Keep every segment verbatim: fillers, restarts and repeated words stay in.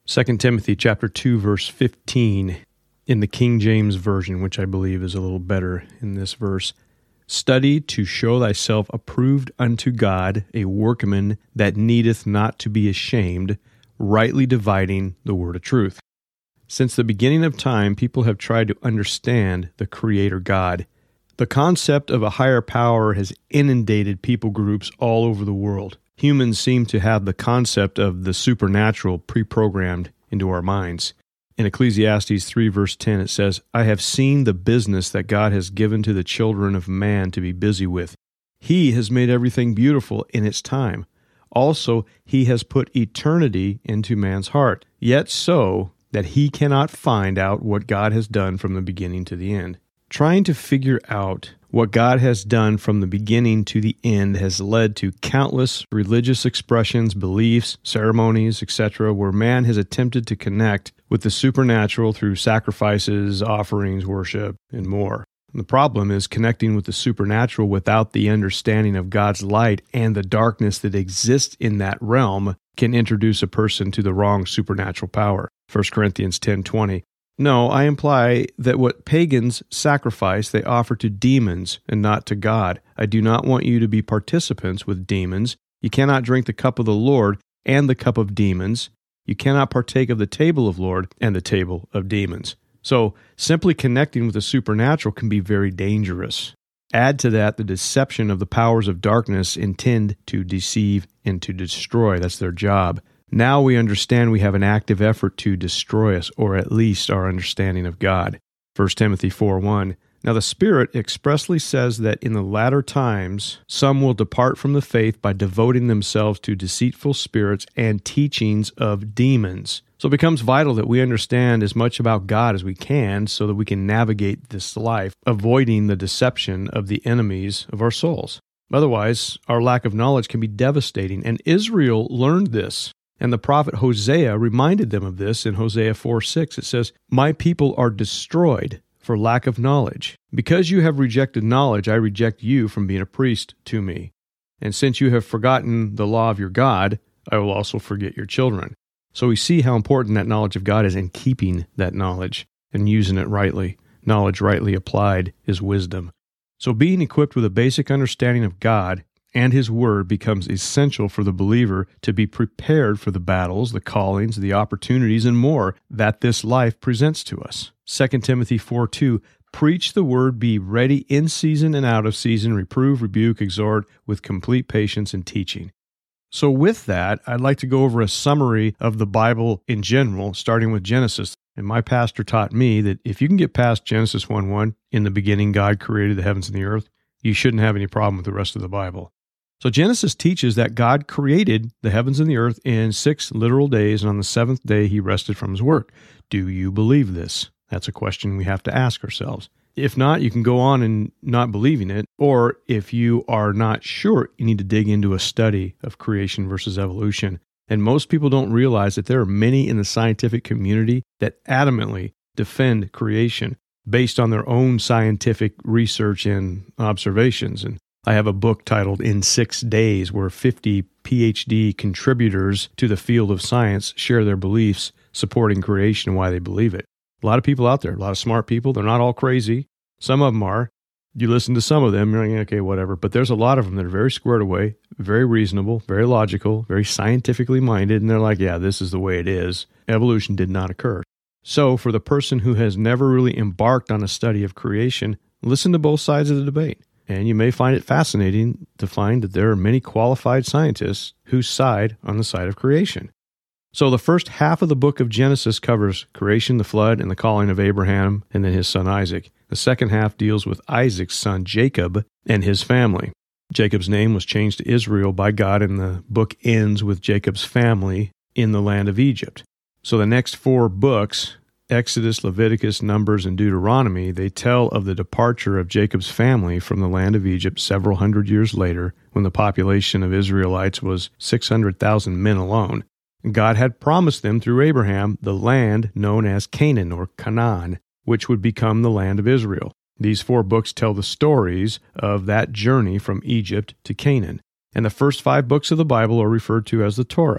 Second Timothy chapter two, verse fifteen, in the King James Version, which I believe is a little better in this verse. Study to show thyself approved unto God, a workman that needeth not to be ashamed, rightly dividing the word of truth. Since the beginning of time, people have tried to understand the Creator God. The concept of a higher power has inundated people groups all over the world. Humans seem to have the concept of the supernatural pre-programmed into our minds. In Ecclesiastes three, verse ten, it says, I have seen the business that God has given to the children of man to be busy with. He has made everything beautiful in its time. Also, He has put eternity into man's heart, yet so that he cannot find out what God has done from the beginning to the end. Trying to figure out what God has done from the beginning to the end has led to countless religious expressions, beliefs, ceremonies, et cetera, where man has attempted to connect with the supernatural through sacrifices, offerings, worship, and more. And the problem is connecting with the supernatural without the understanding of God's light and the darkness that exists in that realm can introduce a person to the wrong supernatural power. First Corinthians ten twenty. No, I imply that what pagans sacrifice, they offer to demons and not to God. I do not want you to be participants with demons. You cannot drink the cup of the Lord and the cup of demons. You cannot partake of the table of Lord and the table of demons. So, simply connecting with the supernatural can be very dangerous. Add to that the deception of the powers of darkness intend to deceive and to destroy. That's their job. Now we understand we have an active effort to destroy us, or at least our understanding of God. First Timothy four one. Now the Spirit expressly says that in the latter times some will depart from the faith by devoting themselves to deceitful spirits and teachings of demons. So it becomes vital that we understand as much about God as we can so that we can navigate this life, avoiding the deception of the enemies of our souls. Otherwise, our lack of knowledge can be devastating, and Israel learned this. And the prophet Hosea reminded them of this in Hosea four six. It says, My people are destroyed for lack of knowledge. Because you have rejected knowledge, I reject you from being a priest to me. And since you have forgotten the law of your God, I will also forget your children. So we see how important that knowledge of God is in keeping that knowledge and using it rightly. Knowledge rightly applied is wisdom. So being equipped with a basic understanding of God and His Word becomes essential for the believer to be prepared for the battles, the callings, the opportunities, and more that this life presents to us. Second Timothy four two, preach the Word, be ready in season and out of season, reprove, rebuke, exhort with complete patience and teaching. So with that, I'd like to go over a summary of the Bible in general, starting with Genesis. And my pastor taught me that if you can get past Genesis one one, in the beginning God created the heavens and the earth, you shouldn't have any problem with the rest of the Bible. So Genesis teaches that God created the heavens and the earth in six literal days, and on the seventh day He rested from His work. Do you believe this? That's a question we have to ask ourselves. If not, you can go on and not believing it, or if you are not sure, you need to dig into a study of creation versus evolution. And most people don't realize that there are many in the scientific community that adamantly defend creation based on their own scientific research and observations. And I have a book titled In Six Days, where fifty P H D contributors to the field of science share their beliefs supporting creation and why they believe it. A lot of people out there, a lot of smart people. They're not all crazy. Some of them are. You listen to some of them, you're like, okay, whatever. But there's a lot of them that are very squared away, very reasonable, very logical, very scientifically minded, and they're like, yeah, this is the way it is. Evolution did not occur. So for the person who has never really embarked on a study of creation, listen to both sides of the debate. And you may find it fascinating to find that there are many qualified scientists who side on the side of creation. So the first half of the book of Genesis covers creation, the flood, and the calling of Abraham and then his son Isaac. The second half deals with Isaac's son Jacob and his family. Jacob's name was changed to Israel by God, and the book ends with Jacob's family in the land of Egypt. So the next four books, Exodus, Leviticus, Numbers, and Deuteronomy, they tell of the departure of Jacob's family from the land of Egypt several hundred years later, when the population of Israelites was six hundred thousand men alone. God had promised them through Abraham the land known as Canaan or Canaan, which would become the land of Israel. These four books tell the stories of that journey from Egypt to Canaan. And the first five books of the Bible are referred to as the Torah.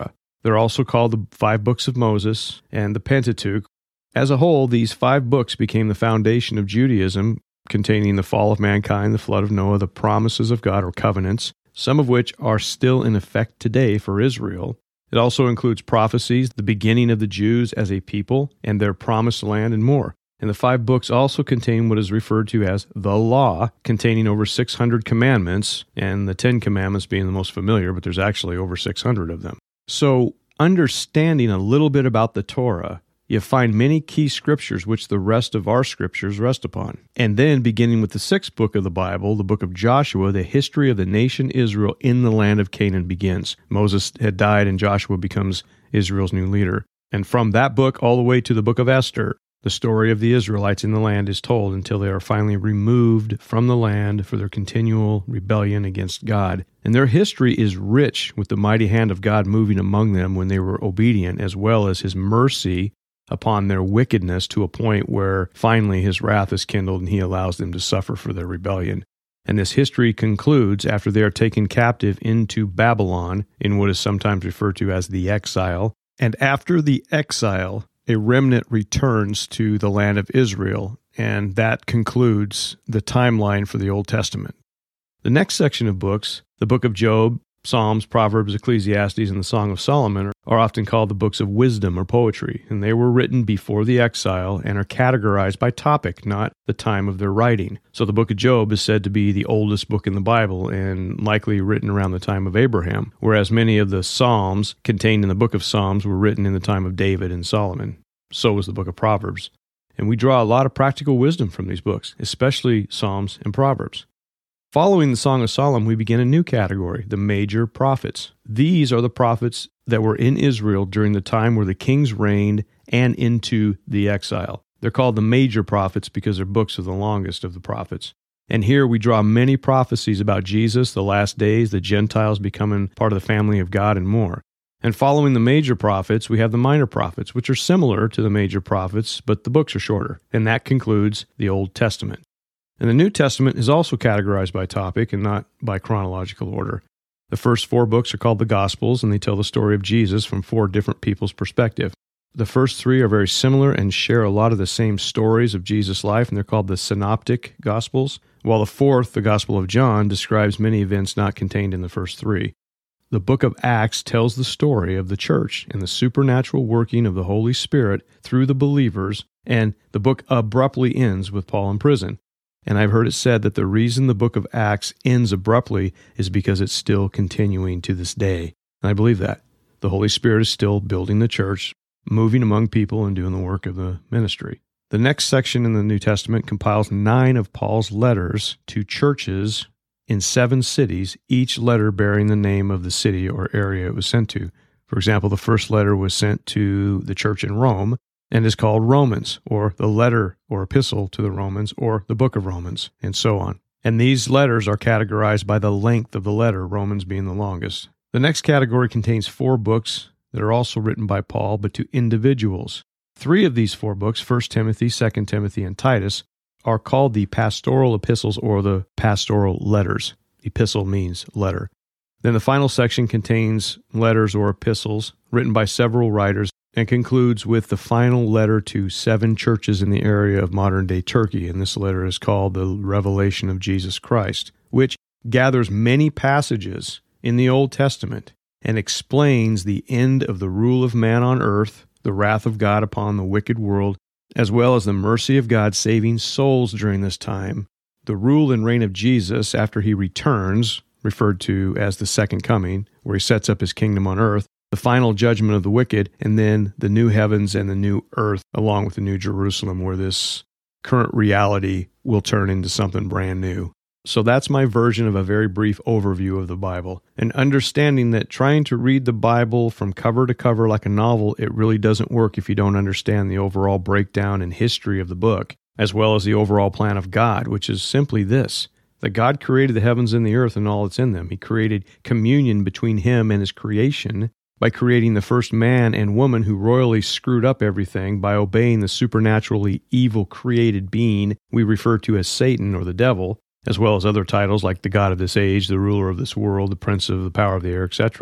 They're also called the five books of Moses and the Pentateuch. As a whole, these five books became the foundation of Judaism, containing the fall of mankind, the flood of Noah, the promises of God or covenants, some of which are still in effect today for Israel. It also includes prophecies, the beginning of the Jews as a people, and their promised land, and more. And the five books also contain what is referred to as the Law, containing over six hundred commandments, and the Ten Commandments being the most familiar, but there's actually over six hundred of them. So, understanding a little bit about the Torah, you find many key scriptures which the rest of our scriptures rest upon. And then, beginning with the sixth book of the Bible, the book of Joshua, the history of the nation Israel in the land of Canaan begins. Moses had died, and Joshua becomes Israel's new leader. And from that book all the way to the book of Esther, the story of the Israelites in the land is told until they are finally removed from the land for their continual rebellion against God. And their history is rich with the mighty hand of God moving among them when they were obedient, as well as His mercy upon their wickedness to a point where finally His wrath is kindled and He allows them to suffer for their rebellion. And this history concludes after they are taken captive into Babylon in what is sometimes referred to as the exile. And after the exile, a remnant returns to the land of Israel, and that concludes the timeline for the Old Testament. The next section of books, the book of Job, Psalms, Proverbs, Ecclesiastes, and the Song of Solomon, are often called the books of wisdom or poetry, and they were written before the exile and are categorized by topic, not the time of their writing. So the book of Job is said to be the oldest book in the Bible and likely written around the time of Abraham, whereas many of the Psalms contained in the book of Psalms were written in the time of David and Solomon. So was the book of Proverbs. And we draw a lot of practical wisdom from these books, especially Psalms and Proverbs. Following the Song of Solomon, we begin a new category, the major prophets. These are the prophets that were in Israel during the time where the kings reigned and into the exile. They're called the major prophets because their books are the longest of the prophets. And here we draw many prophecies about Jesus, the last days, the Gentiles becoming part of the family of God, and more. And following the major prophets, we have the minor prophets, which are similar to the major prophets, but the books are shorter. And that concludes the Old Testament. And the New Testament is also categorized by topic and not by chronological order. The first four books are called the Gospels, and they tell the story of Jesus from four different people's perspective. The first three are very similar and share a lot of the same stories of Jesus' life, and they're called the Synoptic Gospels, while the fourth, the Gospel of John, describes many events not contained in the first three. The book of Acts tells the story of the church and the supernatural working of the Holy Spirit through the believers, and the book abruptly ends with Paul in prison. And I've heard it said that the reason the book of Acts ends abruptly is because it's still continuing to this day. And I believe that. The Holy Spirit is still building the church, moving among people, and doing the work of the ministry. The next section in the New Testament compiles nine of Paul's letters to churches in seven cities, each letter bearing the name of the city or area it was sent to. For example, the first letter was sent to the church in Rome and is called Romans, or the letter or epistle to the Romans, or the book of Romans, and so on. And these letters are categorized by the length of the letter, Romans being the longest. The next category contains four books that are also written by Paul, but to individuals. Three of these four books, First Timothy, Second Timothy, and Titus, are called the pastoral epistles or the pastoral letters. Epistle means letter. Then the final section contains letters or epistles written by several writers and concludes with the final letter to seven churches in the area of modern-day Turkey, and this letter is called the Revelation of Jesus Christ, which gathers many passages in the Old Testament and explains the end of the rule of man on earth, the wrath of God upon the wicked world, as well as the mercy of God saving souls during this time, the rule and reign of Jesus after He returns, referred to as the second coming, where He sets up His kingdom on earth, the final judgment of the wicked, and then the new heavens and the new earth, along with the new Jerusalem, where this current reality will turn into something brand new. So that's my version of a very brief overview of the Bible, and understanding that trying to read the Bible from cover to cover like a novel, it really doesn't work if you don't understand the overall breakdown and history of the book, as well as the overall plan of God, which is simply this: that God created the heavens and the earth and all that's in them. He created communion between Him and His creation by creating the first man and woman who royally screwed up everything by obeying the supernaturally evil created being we refer to as Satan or the devil, as well as other titles like the God of this age, the ruler of this world, the prince of the power of the air, et cetera.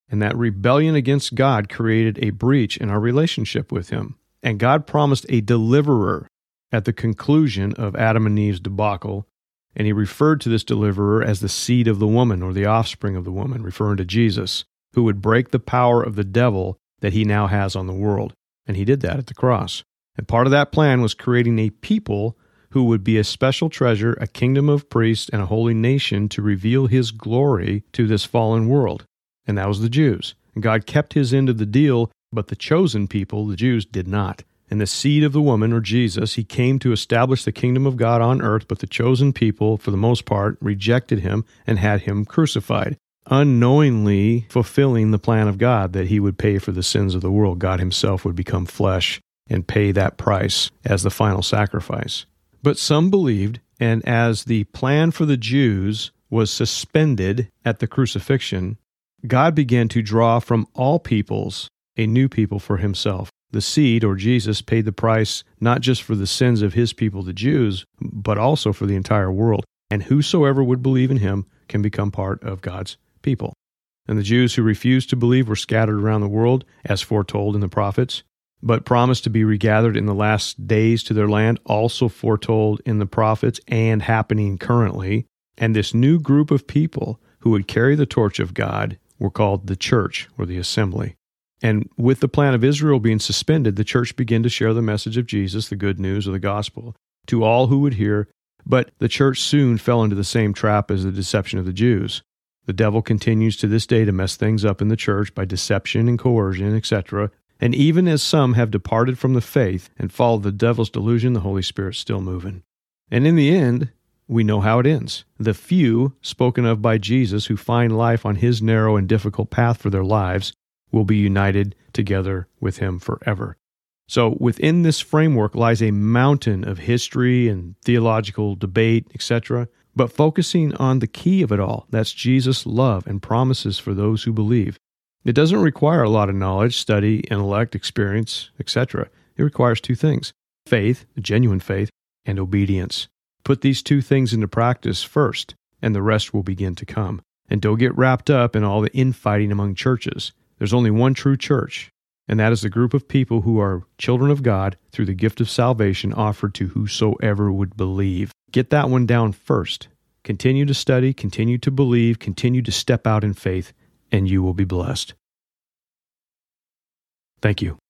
And that rebellion against God created a breach in our relationship with Him. And God promised a deliverer at the conclusion of Adam and Eve's debacle. And He referred to this deliverer as the seed of the woman, or the offspring of the woman, referring to Jesus, who would break the power of the devil that he now has on the world. And He did that at the cross. And part of that plan was creating a people who would be a special treasure, a kingdom of priests, and a holy nation to reveal His glory to this fallen world. And that was the Jews. And God kept His end of the deal, but the chosen people, the Jews, did not. And the seed of the woman, or Jesus, He came to establish the kingdom of God on earth, but the chosen people, for the most part, rejected Him and had Him crucified, unknowingly fulfilling the plan of God that He would pay for the sins of the world. God Himself would become flesh and pay that price as the final sacrifice. But some believed, and as the plan for the Jews was suspended at the crucifixion, God began to draw from all peoples a new people for Himself. The seed, or Jesus, paid the price not just for the sins of His people, the Jews, but also for the entire world. And whosoever would believe in Him can become part of God's people. And the Jews who refused to believe were scattered around the world, as foretold in the prophets, but promised to be regathered in the last days to their land, also foretold in the prophets and happening currently. And this new group of people who would carry the torch of God were called the church, or the assembly. And with the plan of Israel being suspended, the church began to share the message of Jesus, the good news of the gospel, to all who would hear. But the church soon fell into the same trap as the deception of the Jews. The devil continues to this day to mess things up in the church by deception and coercion, et cetera. And even as some have departed from the faith and followed the devil's delusion, the Holy Spirit's still moving. And in the end, we know how it ends. The few spoken of by Jesus who find life on His narrow and difficult path for their lives will be united together with Him forever. So within this framework lies a mountain of history and theological debate, et cetera, but focusing on the key of it all, that's Jesus' love and promises for those who believe. It doesn't require a lot of knowledge, study, intellect, experience, et cetera. It requires two things: faith, genuine faith, and obedience. Put these two things into practice first, and the rest will begin to come. And don't get wrapped up in all the infighting among churches. There's only one true church, and that is the group of people who are children of God through the gift of salvation offered to whosoever would believe. Get that one down first. Continue to study, continue to believe, continue to step out in faith, and you will be blessed. Thank you.